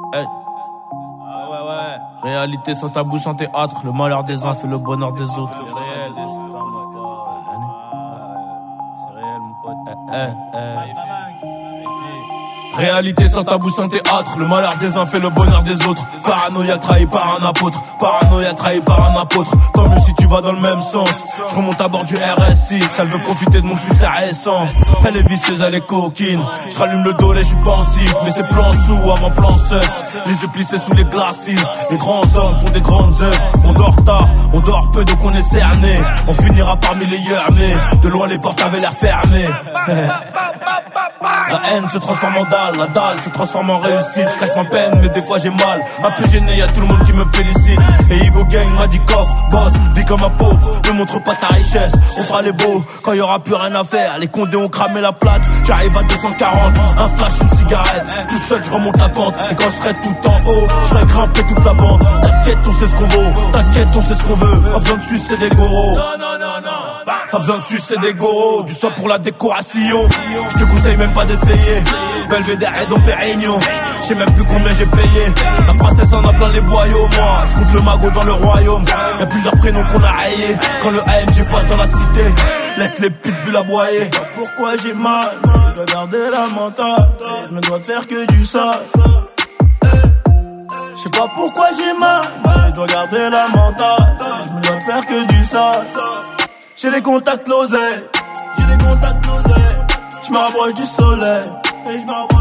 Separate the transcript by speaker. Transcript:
Speaker 1: Hey. Réalité sans tabou, sans théâtre. Le malheur des uns fait le bonheur des autres. C'est réel, c'est réel, mon pote. Réalité sans tabou, sans théâtre. Le malheur des uns fait le bonheur des autres. Paranoïaque trahi par un apôtre. Paranoïaque trahi par un apôtre. Tant mieux si tu vas dans le même sens. Je remonte à bord du RS6. Elle veut profiter de mon succès récent. Elle est vicieuse, elle est coquine. Je rallume le dos et je suis pensif. Mais c'est plan sous avant plan seul. Les yeux plissés sous les glacis. Les grands hommes font des grandes œuvres. On dort tard, on dort peu donc on est cerné. On finira parmi les mais de loin les portes avaient l'air fermées. La haine se transforme en dalle, la dalle se transforme en réussite. Je cache ma peine mais des fois j'ai mal. Un peu gêné, y'a tout le monde qui me félicite. Et Igo Gang m'a dit coffre, boss, vis comme un pauvre. Ne montre pas ta richesse, on fera les beaux quand y aura plus rien à faire. Les condés ont cramé la plate, j'arrive à 240. Un flash, une cigarette, tout seul je remonte la pente. Et quand je serai tout en haut, je ferai grimper toute la bande. T'inquiète, on sait ce qu'on vaut, t'inquiète, on sait ce qu'on veut. Pas besoin de sucer des goros. Pas besoin de sucer des goros, du sang pour la décoration. Je te conseille même pas d'essayer. Belvédère et Dom Pérignon. Je sais même plus combien j'ai payé. La princesse en a plein les boyaux. Moi, je compte le magot dans le royaume. Y'a plusieurs prénoms qu'on a rayés. Quand le AMG passe dans la cité, laisse les pitbulls aboyer.
Speaker 2: Pourquoi j'ai mal, je dois garder la mentale. Je me dois de faire que du sale. Je sais pas pourquoi j'ai mal, je dois garder la mentale. Je me dois de faire que du sale. J'ai les contacts l'oseille, j'ai les contacts l'oseille. Je m'approche du soleil et je m'approche.